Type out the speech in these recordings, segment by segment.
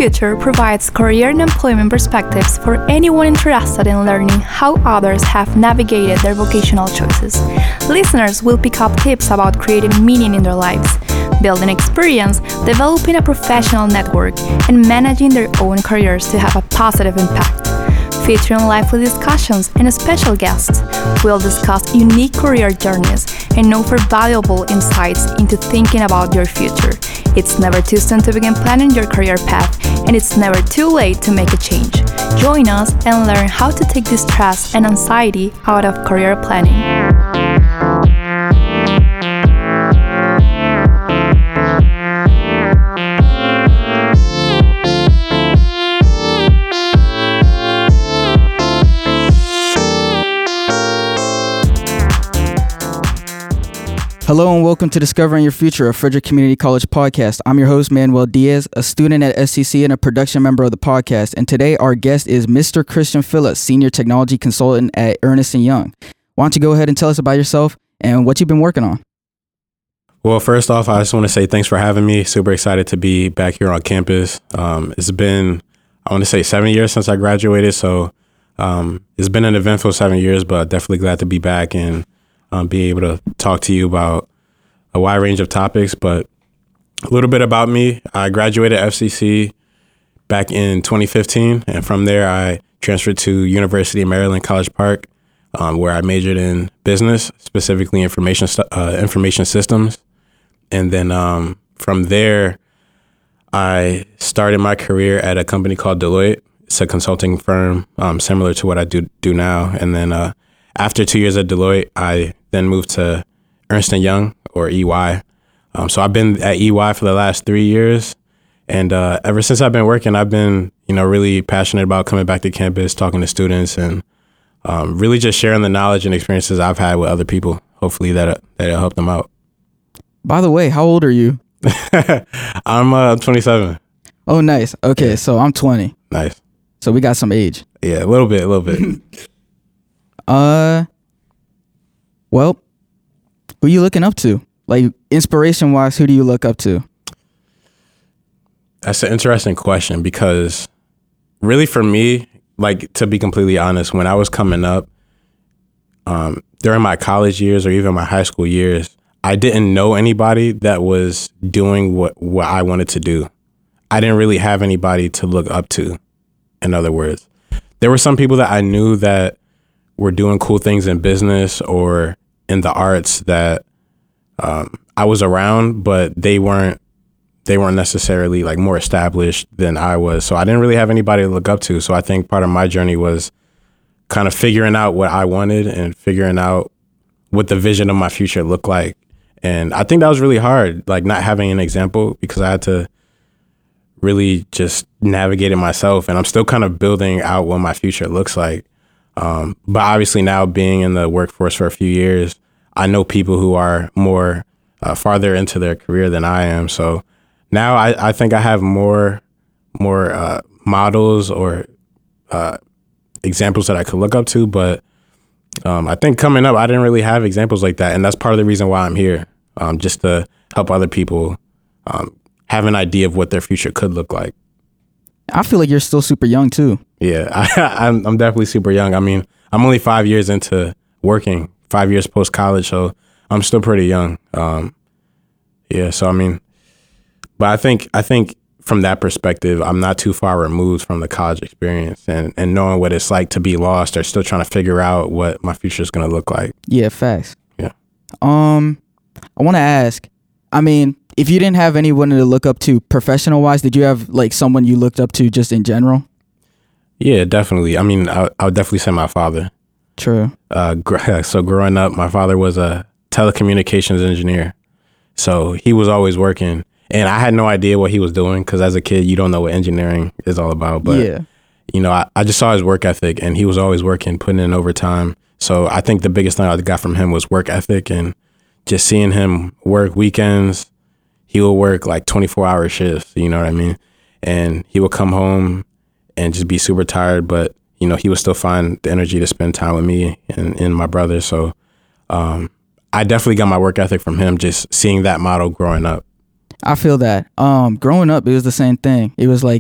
Future provides career and employment perspectives for anyone interested in learning how others have navigated their vocational choices. Listeners will pick up tips about creating meaning in their lives, building experience, developing a professional network, and managing their own careers to have a positive impact. Featuring lively discussions and special guests, we'll discuss unique career journeys and offer valuable insights into thinking about your future. It's never too soon to begin planning your career path, and it's never too late to make a change. Join us and learn how to take the stress and anxiety out of career planning. Hello and welcome to Discovering Your Future, a Frederick Community College podcast. I'm your host, Manuel Diaz, a student at SCC and a production member of the podcast. And today our guest is Mr. Christian Phillips, Senior Technology Consultant at Ernst & Young. Why don't you go ahead and tell us about yourself and what you've been working on? Well, first off, I just want to say thanks for having me. Super excited to be back here on campus. It's been, I want to say 7 years since I graduated. So it's been an eventful 7 years, but definitely glad to be back and be able to talk to you about a wide range of topics. But a little bit about me. I graduated FCC back in 2015. And from there, I transferred to University of Maryland, College Park, where I majored in business, specifically information systems. And then from there, I started my career at a company called Deloitte. It's a consulting firm similar to what I do now. And then after 2 years at Deloitte, I then moved to Ernst & Young, or EY. So I've been at EY for the last 3 years. And ever since I've been working, I've been, really passionate about coming back to campus, talking to students, and really just sharing the knowledge and experiences I've had with other people. Hopefully that'll help them out. By the way, how old are you? I'm 27. Oh, nice. Okay, yeah. So I'm 20. Nice. So we got some age. Yeah, a little bit. Well, who you looking up to? Like, inspiration-wise, who do you look up to? That's an interesting question because really for me, like, to be completely honest, when I was coming up, during my college years or even my high school years, I didn't know anybody that was doing what I wanted to do. I didn't really have anybody to look up to, in other words. There were some people that I knew that were doing cool things in business or in the arts that I was around, but they weren't necessarily like more established than I was. So I didn't really have anybody to look up to. So I think part of my journey was kind of figuring out what I wanted and figuring out what the vision of my future looked like. And I think that was really hard, like not having an example, because I had to really just navigate it myself. And I'm still kind of building out what my future looks like. But obviously now being in the workforce for a few years, I know people who are more farther into their career than I am. So now I think I have more models or examples that I could look up to. But I think coming up, I didn't really have examples like that. And that's part of the reason why I'm here, just to help other people have an idea of what their future could look like. I feel like you're still super young too. Yeah, I'm definitely super young. I mean, I'm only 5 years into working, 5 years post-college, so I'm still pretty young. So I mean, but I think from that perspective, I'm not too far removed from the college experience and knowing what it's like to be lost or still trying to figure out what my future is going to look like. Yeah, facts. Yeah. I want to ask, I mean, if you didn't have anyone to look up to professional-wise, did you have like someone you looked up to just in general? Yeah, definitely. I mean, I would definitely say my father. True. So growing up, my father was a telecommunications engineer. So he was always working. And I had no idea what he was doing because as a kid, you don't know what engineering is all about. But, yeah. I just saw his work ethic and he was always working, putting in overtime. So I think the biggest thing I got from him was work ethic and just seeing him work weekends. He would work like 24-hour shifts, you know what I mean? And he would come home and just be super tired, but, he would still find the energy to spend time with me and my brother. So I definitely got my work ethic from him, just seeing that model growing up. I feel that. Growing up, it was the same thing. It was like,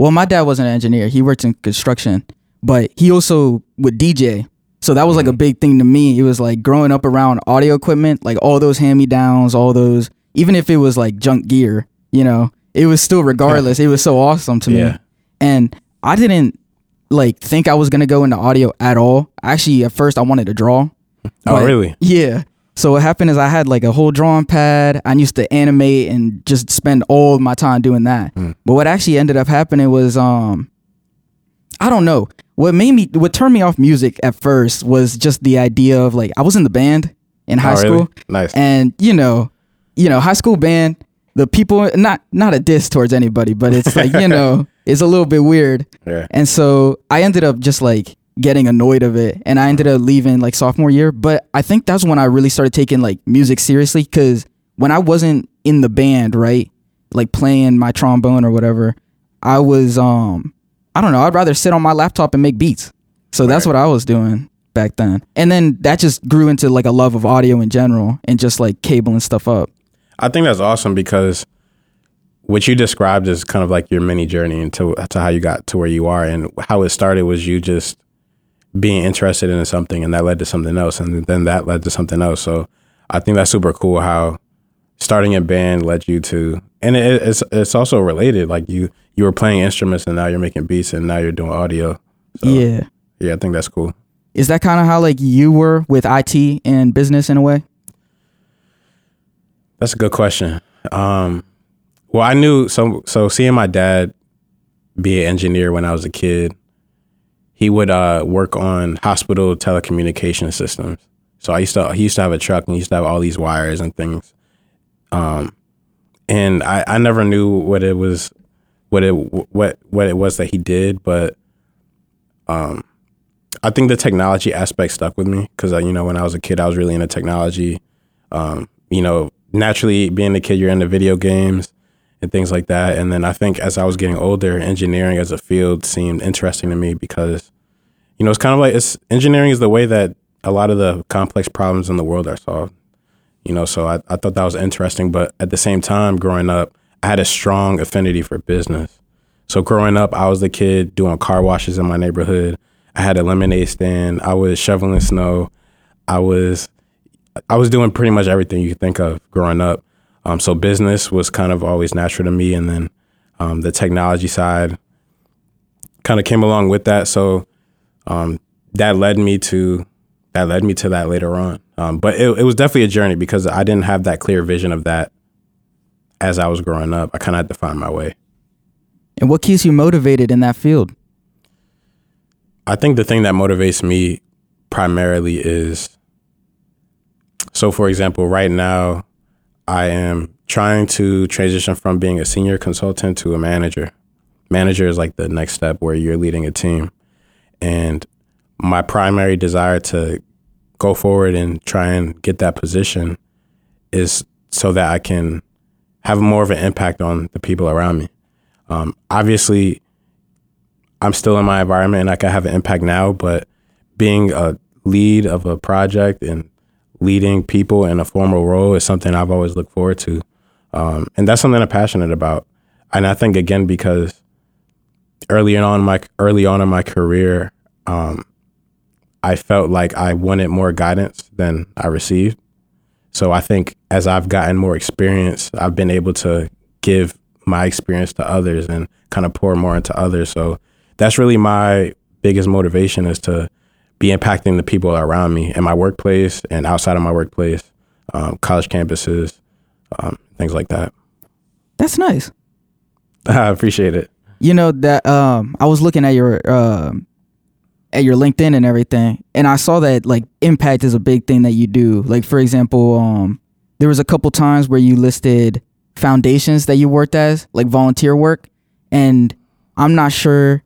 Well, my dad wasn't an engineer. He worked in construction, but he also would DJ. So that was like a big thing to me. It was like growing up around audio equipment, like all those hand-me-downs, all those, even if it was like junk gear, you know, it was still, regardless, it was so awesome to me. And I didn't like think I was going to go into audio at all. Actually, at first I wanted to draw. Oh, really? Yeah. So what happened is I had like a whole drawing pad. I used to animate and just spend all of my time doing that. But what actually ended up happening was, I don't know. What turned me off music at first was just the idea of like, I was in the band in high school. Really? Nice. And you know, high school band, the people, not a diss towards anybody, but it's like, you know, it's a little bit weird. Yeah. And so I ended up just like getting annoyed of it, and I ended up leaving like sophomore year. But I think that's when I really started taking like music seriously, because when I wasn't in the band, right, like playing my trombone or whatever, I was I don't know, I'd rather sit on my laptop and make beats. So that's what I was doing back then. And then that just grew into like a love of audio in general and just like cabling stuff up. I think that's awesome, because what you described is kind of like your mini journey into how you got to where you are, and how it started was you just being interested in something, and that led to something else, and then that led to something else. So I think that's super cool how starting a band led you to, and it's also related. Like you were playing instruments, and now you're making beats, and now you're doing audio. So, yeah, I think that's cool. Is that kind of how like you were with IT and business in a way? That's a good question. Well, I knew so seeing my dad be an engineer when I was a kid, he would work on hospital telecommunication systems. So he used to have a truck, and he used to have all these wires and things. And I never knew what it was that he did, but I think the technology aspect stuck with me, because you know, when I was a kid, I was really into technology. You know, naturally being a kid, you're into video games and things like that. And then I think as I was getting older, engineering as a field seemed interesting to me, because, you know, it's kind of like engineering is the way that a lot of the complex problems in the world are solved. You know, so I thought that was interesting. But at the same time, growing up, I had a strong affinity for business. So growing up, I was the kid doing car washes in my neighborhood. I had a lemonade stand. I was shoveling snow. I was doing pretty much everything you could think of growing up. So business was kind of always natural to me. And then the technology side kind of came along with that. So that led me to that later on. But it was definitely a journey, because I didn't have that clear vision of that as I was growing up. I kind of had to find my way. And what keeps you motivated in that field? I think the thing that motivates me primarily is, so for example, right now, I am trying to transition from being a senior consultant to a manager. Manager is like the next step where you're leading a team. And my primary desire to go forward and try and get that position is so that I can have more of an impact on the people around me. Obviously, I'm still in my environment and I can have an impact now, but being a lead of a project and leading people in a formal role is something I've always looked forward to. And that's something I'm passionate about. And I think, again, because early on in my career, I felt like I wanted more guidance than I received. So I think as I've gotten more experience, I've been able to give my experience to others and kind of pour more into others. So that's really my biggest motivation, is to be impacting the people around me in my workplace and outside of my workplace, college campuses, things like that. That's nice. I appreciate it. You know that I was looking at your LinkedIn and everything, and I saw that like impact is a big thing that you do. Like, for example, there was a couple times where you listed foundations that you worked as, like volunteer work, and I'm not sure.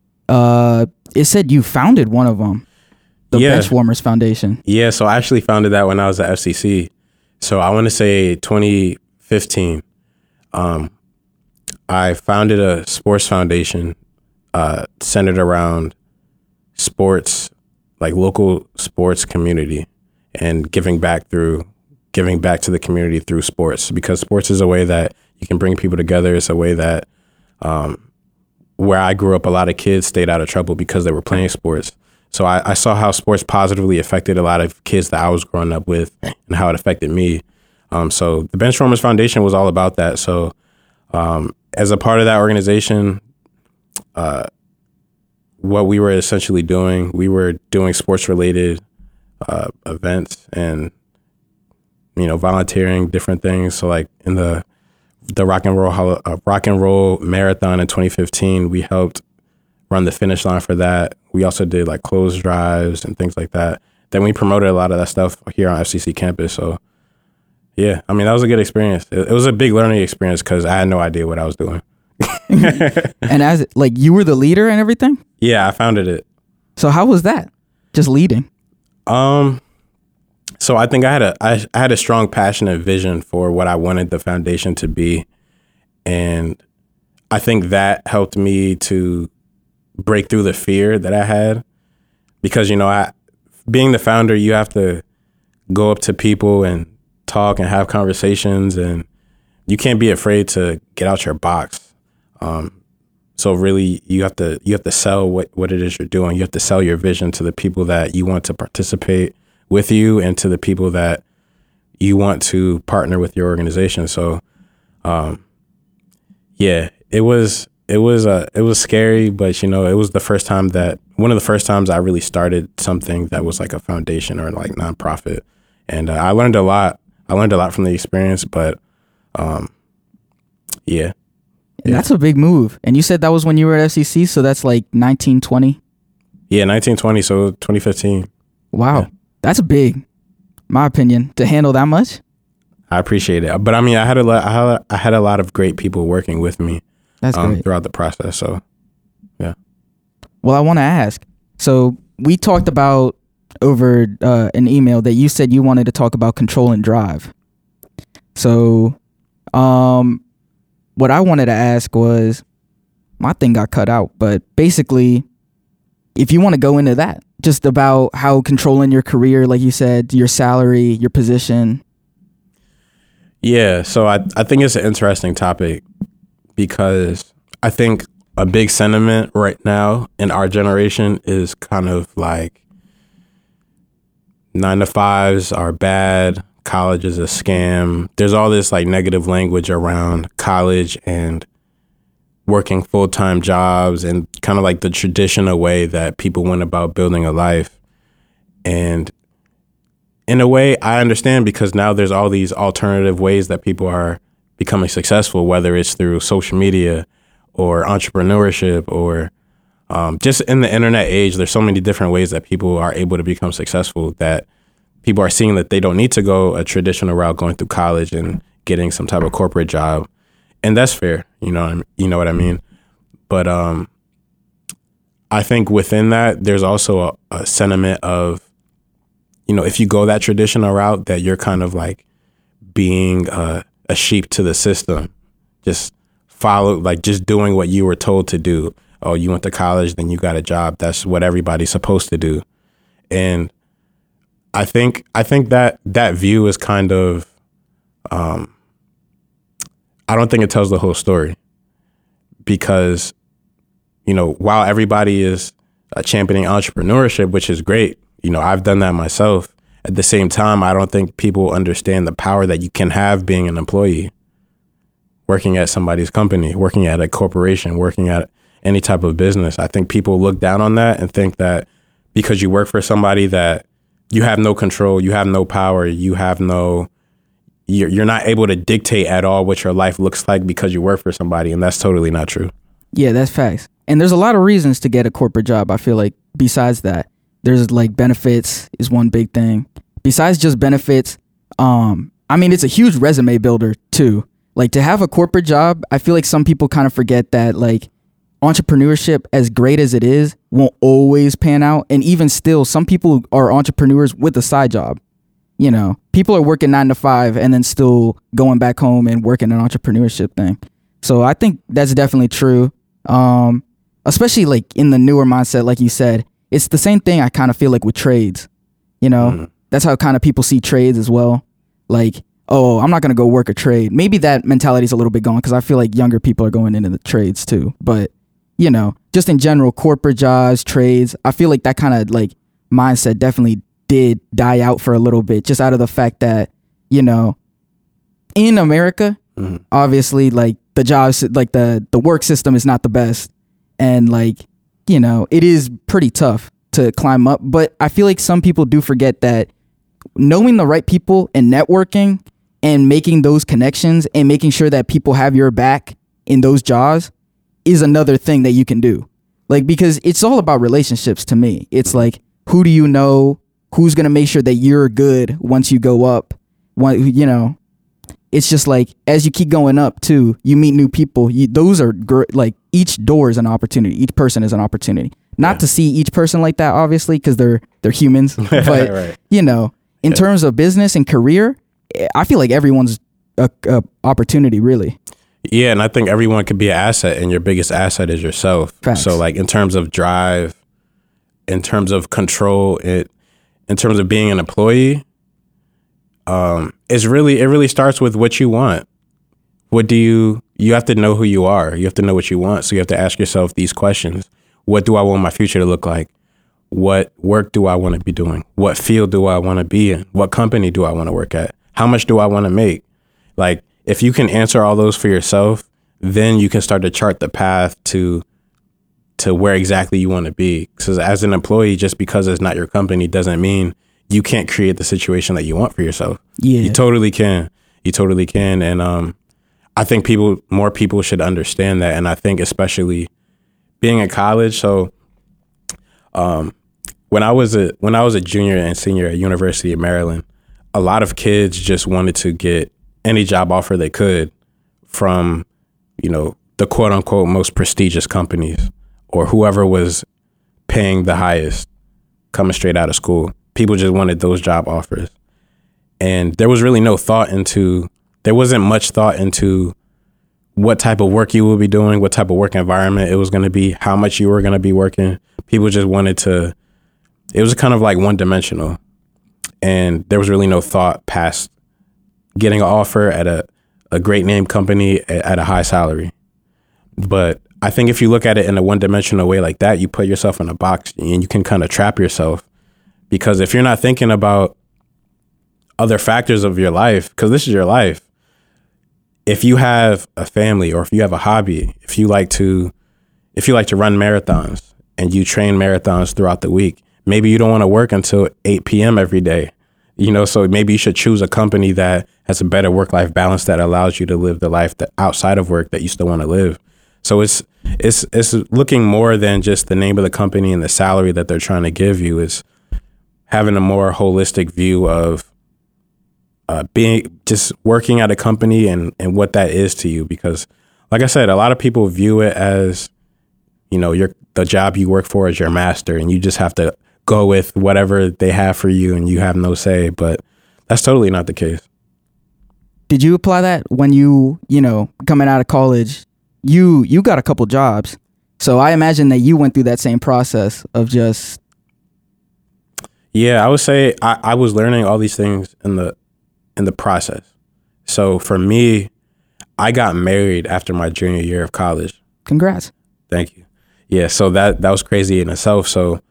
It said you founded one of them, the Benchwarmers Foundation. Yeah, so I actually founded that when I was at FCC. So I want to say 2015. I founded a sports foundation centered around sports, like local sports community, and giving back to the community through sports, because sports is a way that you can bring people together. It's a way that where I grew up, a lot of kids stayed out of trouble because they were playing sports. So I saw how sports positively affected a lot of kids that I was growing up with and how it affected me. So the Benchwarmers Foundation was all about that. So as a part of that organization, what we were essentially doing, we were doing sports-related events and, volunteering different things. So like in the rock and roll marathon in 2015, we helped run the finish line for that. We also did like clothes drives and things like that. Then we promoted a lot of that stuff here on FCC campus. So yeah, that was a good experience. It was a big learning experience because I had no idea what I was doing. And as you were the leader and everything? Yeah, I founded it. So how was that? Just leading? So I think I had a strong passion and vision for what I wanted the foundation to be. And I think that helped me to break through the fear that I had, because, being the founder, you have to go up to people and talk and have conversations, and you can't be afraid to get out your box. So really you have to sell what it is you're doing. You have to sell your vision to the people that you want to participate with you and to the people that you want to partner with your organization. So, yeah, it was scary, but it was one of the first times I really started something that was like a foundation or like nonprofit, and I learned a lot. From the experience, but yeah. And that's a big move. And you said that was when you were at FCC, so that's like 1920. Yeah, 1920. So 2015. Wow, yeah. That's big, my opinion, to handle that much. I appreciate it, but I had a lot of great people working with me. That's great. Throughout the process. So, yeah. Well, I want to ask. So we talked about over an email that you said you wanted to talk about control and drive. So, what I wanted to ask was, my thing got cut out, but basically, if you want to go into that, just about how controlling your career, like you said, your salary, your position. Yeah. So I think it's an interesting topic, because I think a big sentiment right now in our generation is kind of like 9-to-5s are bad, college is a scam. There's all this like negative language around college and working full-time jobs and kind of like the traditional way that people went about building a life. And in a way, I understand, because now there's all these alternative ways that people are becoming successful, whether it's through social media or entrepreneurship or just in the internet age. There's so many different ways that people are able to become successful, that people are seeing that they don't need to go a traditional route, going through college and getting some type of corporate job. And that's fair. You know what I mean? But I think within that, there's also a sentiment of, if you go that traditional route, that you're kind of like being a sheep to the system, just just doing what you were told to do. Oh, you went to college, then you got a job. That's what everybody's supposed to do. And I think that view is kind of, I don't think it tells the whole story, because, while everybody is championing entrepreneurship, which is great, I've done that myself. At the same time, I don't think people understand the power that you can have being an employee, working at somebody's company, working at a corporation, working at any type of business. I think people look down on that and think that because you work for somebody that you have no control, you have no power, you're not able to dictate at all what your life looks like because you work for somebody. And that's totally not true. Yeah, that's facts. And there's a lot of reasons to get a corporate job. I feel like besides that, there's like benefits is one big thing. Besides just benefits, it's a huge resume builder too. Like, to have a corporate job, I feel like some people kind of forget that like entrepreneurship, as great as it is, won't always pan out. And even still, some people are entrepreneurs with a side job. People are working 9-to-5 and then still going back home and working an entrepreneurship thing. So I think that's definitely true. Especially like in the newer mindset, like you said, it's the same thing I kind of feel like with trades. That's how kind of people see trades as well. Like, oh, I'm not going to go work a trade. Maybe that mentality is a little bit gone, because I feel like younger people are going into the trades too. But, you know, just in general, corporate jobs, trades. I feel like that kind of like mindset definitely did die out for a little bit, just out of the fact that, you know, in America, obviously, like the jobs, like the work system is not the best. And like, you know, it is pretty tough to climb up. But I feel like some people do forget that knowing the right people and networking and making those connections and making sure that people have your back in those jobs is another thing that you can do. Like, because it's all about relationships to me. It's like, who do you know? Who's going to make sure that you're good once you go up? You know, it's just like, as you keep going up too, you meet new people. Those are like, each door is an opportunity. Each person is an opportunity. Not to see each person like that, obviously, because they're humans. But, right. You know, in terms of business and career, I feel like everyone's a opportunity, really. Yeah, and I think everyone could be an asset, and your biggest asset is yourself. Facts. So, like, in terms of drive, in terms of control, in terms of being an employee, it really starts with what you want. What do you have to know who you are. You have to know what you want. So you have to ask yourself these questions. What do I want my future to look like? What work do I want to be doing? What field do I want to be in? What company do I want to work at? How much do I want to make? Like, if you can answer all those for yourself, then you can start to chart the path to where exactly you want to be. Because as an employee, just because it's not your company doesn't mean you can't create the situation that you want for yourself. Yeah. You totally can. You totally can. And I think more people should understand that. And I think especially being in college. So when I was a junior and senior at University of Maryland, a lot of kids just wanted to get any job offer they could from, you know, the quote unquote most prestigious companies or whoever was paying the highest coming straight out of school. People just wanted those job offers. And there was really there wasn't much thought into what type of work you will be doing, what type of work environment it was going to be, how much you were going to be working. People just it was kind of like one dimensional. And there was really no thought past getting an offer at a great name company at a high salary. But I think if you look at it in a one-dimensional way like that, you put yourself in a box and you can kind of trap yourself. Because if you're not thinking about other factors of your life, because this is your life, if you have a family or if you have a hobby, if you like to run marathons and you train marathons throughout the week, maybe you don't want to work until 8 p.m. every day. You know, so maybe you should choose a company that has a better work-life balance that allows you to live the life that outside of work that you still want to live. So it's looking more than just the name of the company and the salary that they're trying to give you. Is having a more holistic view of just working at a company and what that is to you. Because like I said, a lot of people view it as, you know, the job you work for is your master and you just have to go with whatever they have for you and you have no say. But that's totally not the case. Did you apply that when you know, coming out of college, you got a couple jobs. So I imagine that you went through that same process of just. Yeah, I would say I was learning all these things in the process. So for me, I got married after my junior year of college. Congrats. Thank you. Yeah, so that was crazy in itself. So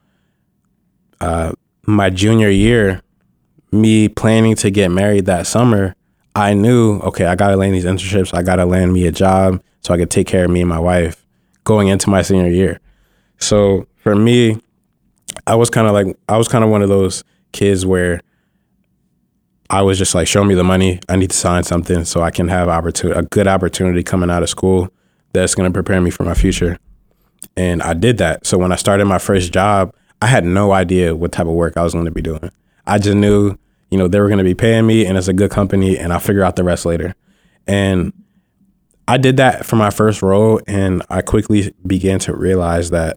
my junior year, me planning to get married that summer, I knew, okay, I got to land these internships. I got to land me a job so I could take care of me and my wife going into my senior year. So for me, I was kind of one of those kids where I was just like, show me the money. I need to sign something so I can have a good opportunity coming out of school that's going to prepare me for my future. And I did that. So when I started my first job, I had no idea what type of work I was going to be doing. I just knew, you know, they were going to be paying me and it's a good company and I'll figure out the rest later. And I did that for my first role. And I quickly began to realize that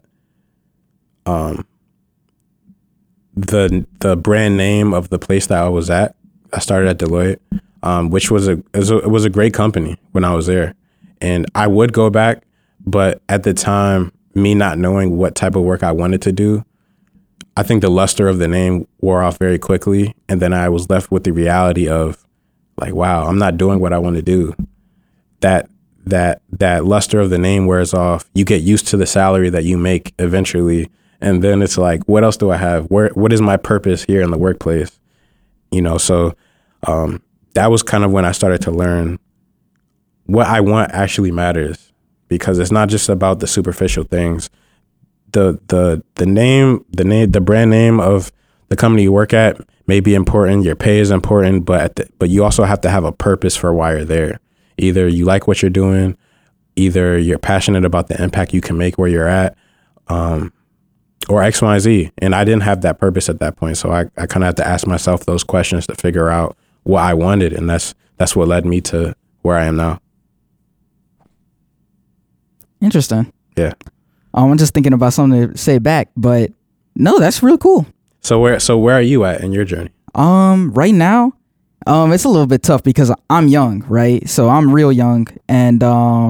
the brand name of the place that I was at, I started at Deloitte, which was a great company when I was there. And I would go back, but at the time, me not knowing what type of work I wanted to do, I think the luster of the name wore off very quickly. And then I was left with the reality of like, wow, I'm not doing what I want to do. That that luster of the name wears off. You get used to the salary that you make eventually, and then it's like, what else do I have? What is my purpose here in the workplace? So that was kind of when I started to learn what I want actually matters, because it's not just about the superficial things. The brand name of the company you work at may be important. Your pay is important, but you also have to have a purpose for why you're there. Either you like what you're doing, either you're passionate about the impact you can make where you're at, or X, Y, Z. And I didn't have that purpose at that point. So I kind of had to ask myself those questions to figure out what I wanted. And that's what led me to where I am now. Interesting. Yeah. I'm just thinking about something to say back, but no, that's real cool. So where are you at in your journey? Right now, it's a little bit tough because I'm young, right? So I'm real young, and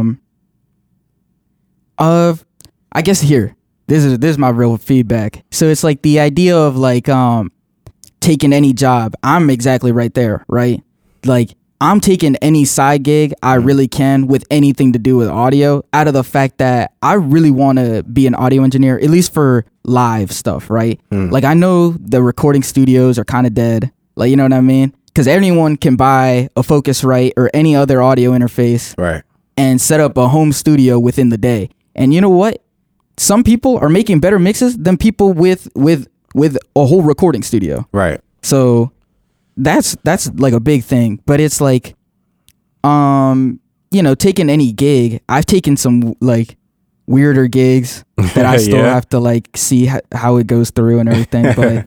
I guess this is my real feedback. So it's like the idea of like taking any job. I'm exactly right there, right? Like I'm taking any side gig I really can with anything to do with audio, out of the fact that I really want to be an audio engineer, at least for live stuff, right? Like I know the recording studios are kind of dead, like, you know what I mean? Because anyone can buy a Focusrite or any other audio interface, right, and set up a home studio within the day. And you know what? Some people are making better mixes than people with a whole recording studio. Right. So that's like a big thing. But it's like, taking any gig. I've taken some like weirder gigs that I still have to like see how it goes through and everything. But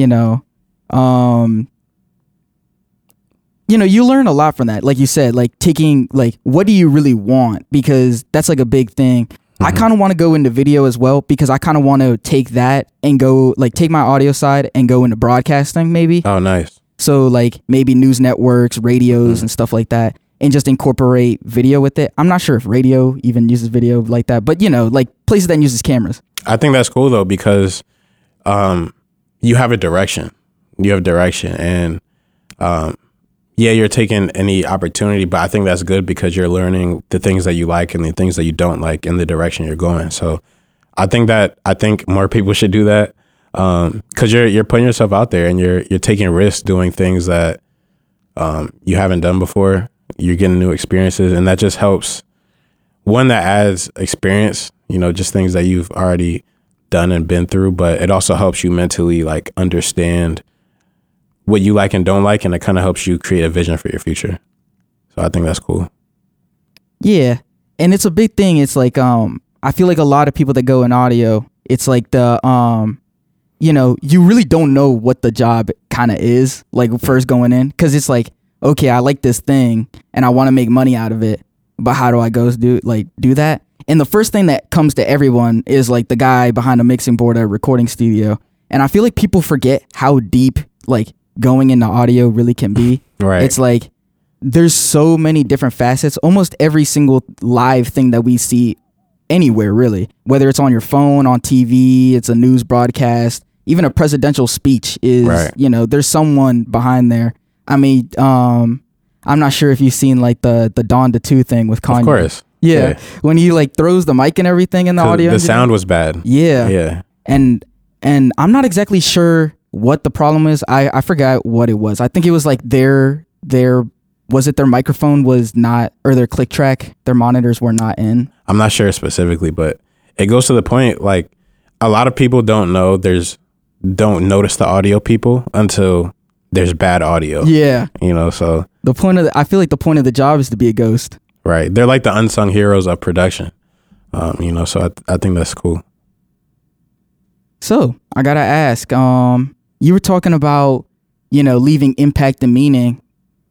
you learn a lot from that. Like you said, like taking, like, what do you really want? Because that's like a big thing. I kind of want to go into video as well, because I kind of want to take that and go, like, take my audio side and go into broadcasting maybe. Oh, nice. So like maybe news networks, radios and stuff like that, and just incorporate video with it. I'm not sure if radio even uses video like that, but like places that uses cameras. I think that's cool though, because you have a direction. You have direction, and you're taking any opportunity, but I think that's good because you're learning the things that you like and the things that you don't like in the direction you're going. So I think more people should do that, because you're putting yourself out there and you're taking risks doing things that you haven't done before. You're getting new experiences, and that just helps. One, that adds experience, just things that you've already done and been through, but it also helps you mentally like understand what you like and don't like, and it kind of helps you create a vision for your future. So I think that's cool. Yeah, and it's a big thing. It's like I feel like a lot of people that go in audio, it's like the you really don't know what the job kind of is, like first going in, because it's like, okay, I like this thing and I want to make money out of it, but how do I go do that? And the first thing that comes to everyone is like the guy behind a mixing board at a recording studio. And I feel like people forget how deep like going into audio really can be. Right. It's like there's so many different facets. Almost every single live thing that we see anywhere, really, whether it's on your phone, on TV, it's a news broadcast, even a presidential speech is, right. There's someone behind there. I mean, I'm not sure if you've seen like the Dawn to 2 thing with Kanye. Of course. Yeah. When he like throws the mic and everything in the audio. The sound was bad. Yeah. Yeah. And I'm not exactly sure what the problem is. I forgot what it was. I think it was like their microphone was not, or their click track, their monitors were not in. I'm not sure specifically, but it goes to the point, like a lot of people don't notice the audio people until there's bad audio. Yeah. So I feel like the point of the job is to be a ghost. Right. They're like the unsung heroes of production. So I think that's cool. So I gotta ask, you were talking about, leaving impact and meaning.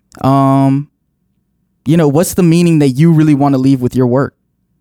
What's the meaning that you really want to leave with your work?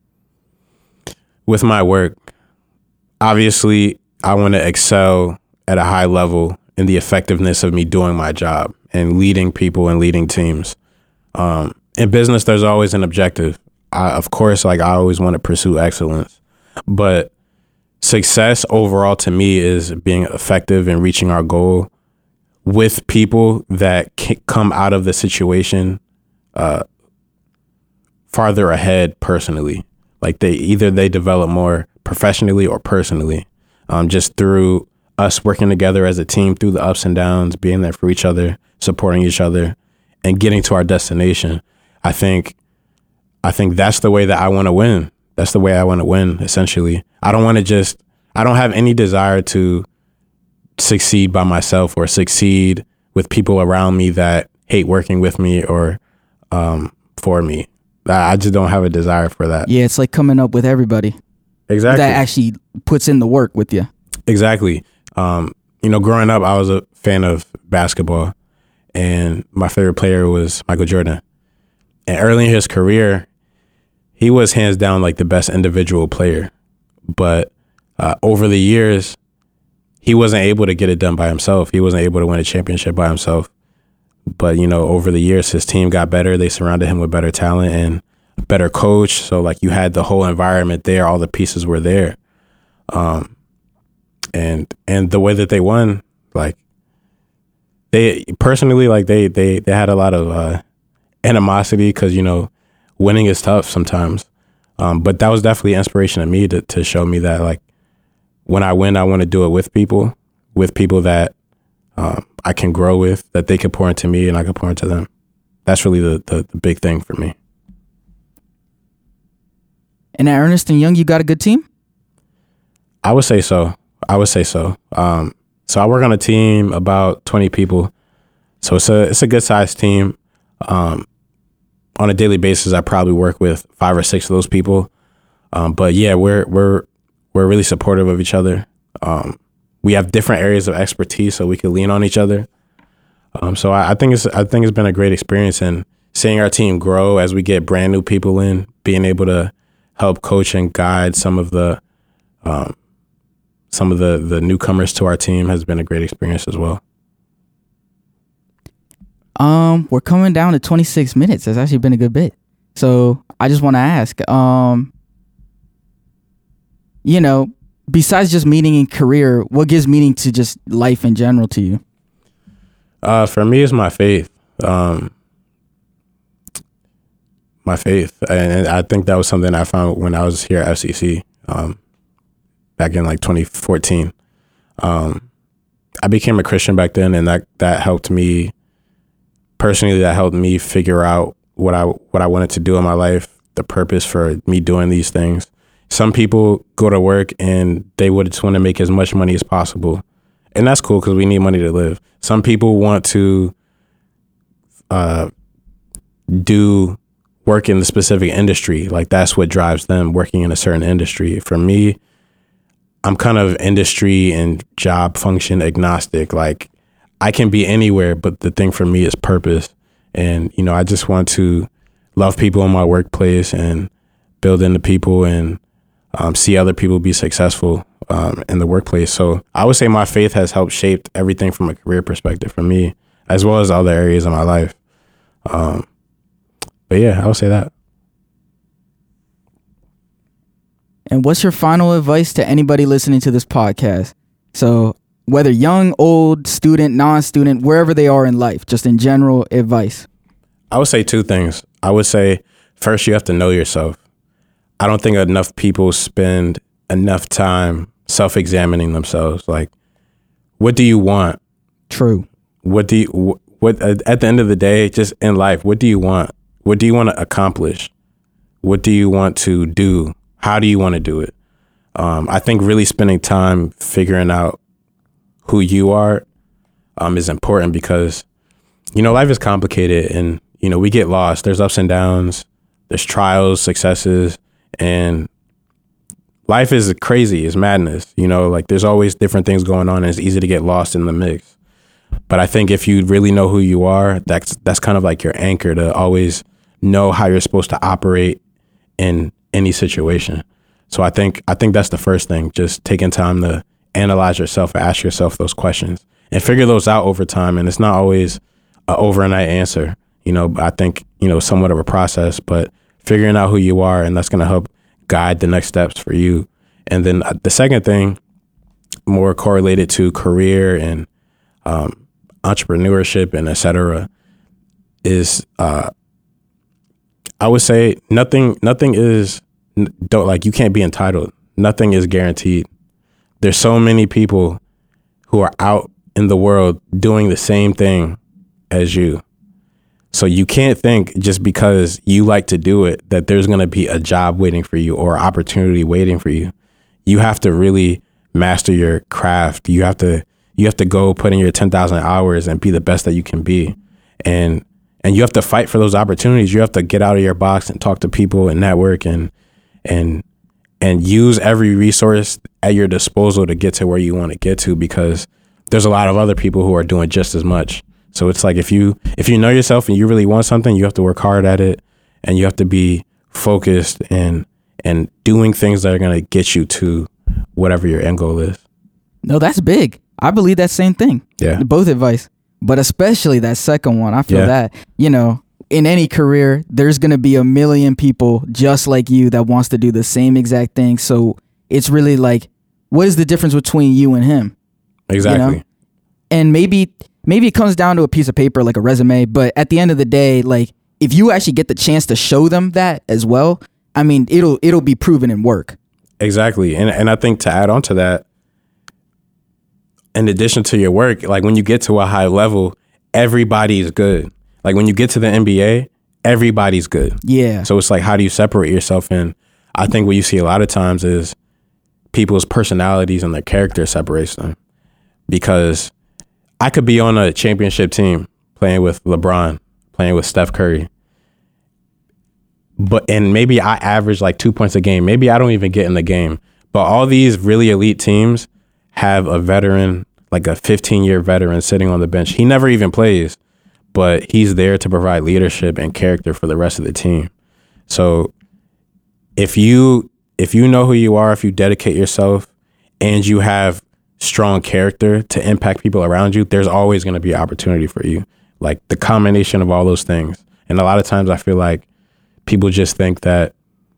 With my work, obviously, I want to excel at a high level in the effectiveness of me doing my job and leading people and leading teams. In business, there's always an objective. Of course, I always want to pursue excellence, but success overall to me is being effective and reaching our goal with people that come out of the situation farther ahead personally. Like they develop more professionally or personally, just through us working together as a team through the ups and downs, being there for each other, supporting each other, and getting to our destination. I think that's the way that I want to win. That's the way I want to win, essentially. I don't have any desire to succeed by myself or succeed with people around me that hate working with me or for me. I just don't have a desire for that. Yeah, it's like coming up with everybody. Exactly. That actually puts in the work with you. Exactly. Growing up, I was a fan of basketball, and my favorite player was Michael Jordan. And early in his career, he was hands down like the best individual player. But over the years, he wasn't able to get it done by himself. He wasn't able to win a championship by himself. But, over the years, his team got better. They surrounded him with better talent and a better coach. So, like, you had the whole environment there. All the pieces were there. And the way that they won, like, they personally, like, they had a lot of animosity because, winning is tough sometimes. But that was definitely inspiration to me to show me that, like, when I win, I want to do it with people that I can grow with, that they can pour into me and I can pour into them. That's really the big thing for me. And at Ernest & Young, you got a good team? I would say so. So I work on a team about 20 people. So it's a good sized team. On a daily basis, I probably work with 5 or 6 of those people. But yeah, we're really supportive of each other. We have different areas of expertise, so we can lean on each other. So I think it's been a great experience, and seeing our team grow as we get brand new people in, being able to help coach and guide some of the newcomers to our team has been a great experience as well. We're coming down to 26 minutes. That's actually been a good bit. So I just want to ask, besides just meaning in career, what gives meaning to just life in general to you? For me, it's my faith. My faith. And I think that was something I found when I was here at FCC back in like 2014. I became a Christian back then, and that helped me personally. That helped me figure out what I wanted to do in my life, the purpose for me doing these things. Some people go to work and they would just want to make as much money as possible. And that's cool because we need money to live. Some people want to do work in the specific industry. Like, that's what drives them, working in a certain industry. For me, I'm kind of industry and job function agnostic. Like, I can be anywhere, but the thing for me is purpose. And, I just want to love people in my workplace and build into people and see other people be successful in the workplace. So I would say my faith has helped shape everything from a career perspective for me, as well as other areas of my life. But yeah, I would say that. And what's your final advice to anybody listening to this podcast? So whether young, old, student, non-student, wherever they are in life, just in general advice. I would say 2 things. I would say, first, you have to know yourself. I don't think enough people spend enough time self-examining themselves. Like, what do you want? True. What at the end of the day, just in life, what do you want? What do you want to accomplish? What do you want to do? How do you want to do it? I think really spending time figuring out who you are is important because, life is complicated and, we get lost. There's ups and downs. There's trials, successes. And life is crazy. It's madness. Like, there's always different things going on, and it's easy to get lost in the mix. But I think if you really know who you are, that's kind of like your anchor to always know how you're supposed to operate in any situation. So I think that's the first thing, just taking time to analyze yourself and ask yourself those questions and figure those out over time. And it's not always an overnight answer. I think, somewhat of a process, but figuring out who you are, and that's going to help guide the next steps for you. And then the second thing, more correlated to career and entrepreneurship and et cetera, is I I would say nothing is, like, you can't be entitled. Nothing is guaranteed. There's so many people who are out in the world doing the same thing as you. So you can't think just because you like to do it that there's going to be a job waiting for you or opportunity waiting for you. You have to really master your craft. You have to go put in your 10,000 hours and be the best that you can be. And you have to fight for those opportunities. You have to get out of your box and talk to people and network and use every resource at your disposal to get to where you want to get to, because there's a lot of other people who are doing just as much. So it's like, if you know yourself and you really want something, you have to work hard at it, and you have to be focused and doing things that are going to get you to whatever your end goal is. No, that's big. I believe that same thing. Yeah. Both advice, but especially that second one. I feel that, in any career, there's going to be a million people just like you that wants to do the same exact thing. So it's really like, what is the difference between you and him? Exactly. And maybe it comes down to a piece of paper, like a resume, but at the end of the day, like, if you actually get the chance to show them that as well, I mean, it'll be proven in work. Exactly. And I think to add on to that, in addition to your work, like, when you get to a high level, everybody's good. Like, when you get to the NBA, everybody's good. Yeah. So it's like, how do you separate yourself? And I think what you see a lot of times is people's personalities and their character separates them. Because I could be on a championship team playing with LeBron, playing with Steph Curry, and maybe I average like 2 points a game. Maybe I don't even get in the game. But all these really elite teams have a veteran, like a 15-year veteran sitting on the bench. He never even plays, but he's there to provide leadership and character for the rest of the team. So if you know who you are, if you dedicate yourself and you have strong character to impact people around you, there's always going to be opportunity for you. Like, the combination of all those things. And a lot of times I feel like people just think that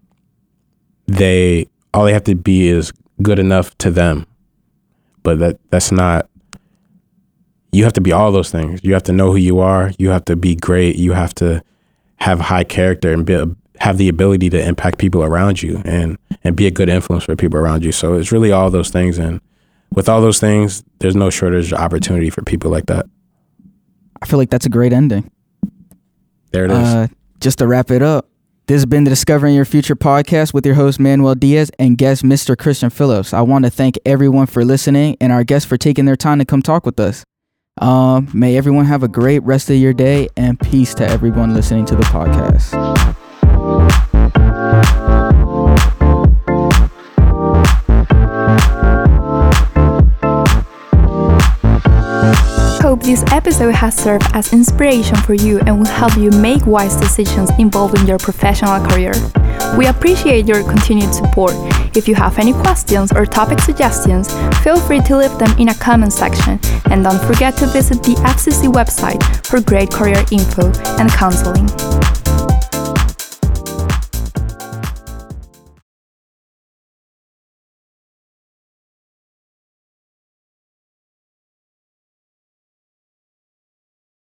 all they have to be is good enough to them. But that's not, you have to be all those things. You have to know who you are. You have to be great. You have to have high character and have the ability to impact people around you and be a good influence for people around you. So it's really all those things. And with all those things, there's no shortage of opportunity for people like that. I feel like that's a great ending. There it is. Just to wrap it up, this has been the Discovering Your Future podcast with your host, Manuel Diaz, and guest, Mr. Christian Phillips. I want to thank everyone for listening and our guests for taking their time to come talk with us. May everyone have a great rest of your day, and peace to everyone listening to the podcast. Hope this episode has served as inspiration for you and will help you make wise decisions involving your professional career. We appreciate your continued support. If you have any questions or topic suggestions, feel free to leave them in a comment section, and don't forget to visit the FCC website for great career info and counseling.